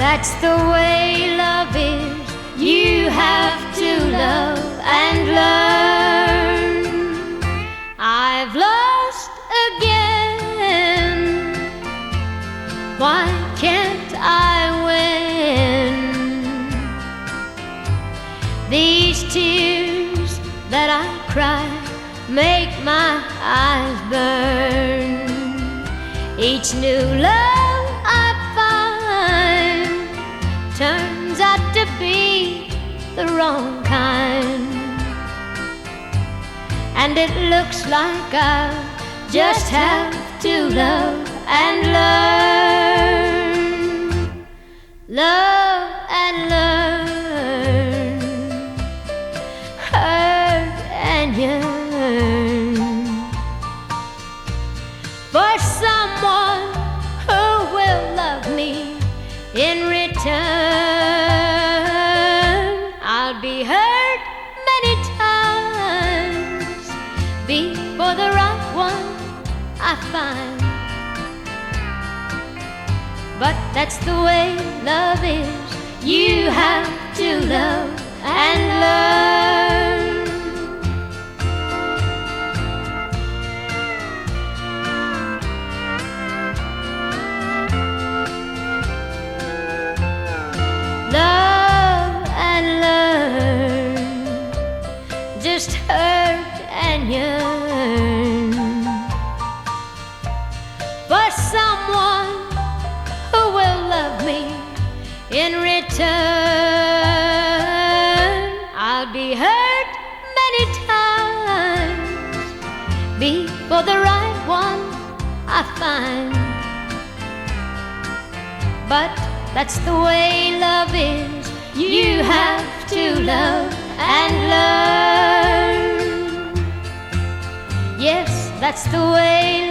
That's the way love is. You have to love and learn. I've lost again. Why can't I win? These tears that I cry make my eyes burn. Each new love I find turns out to be the wrong kind, and it looks like I'll just have to love and learn. Love and learn. Hurt and yearn for someone who will love me in return. I'll be hurt many times before the right one I find, but that's the way love is. You have to love and learn. Love and learn, just hurt and yearn for someone who will love me in return. I'll be hurt many times before the right one I find, but that's the way love is. You have to love and learn. Yes, that's the way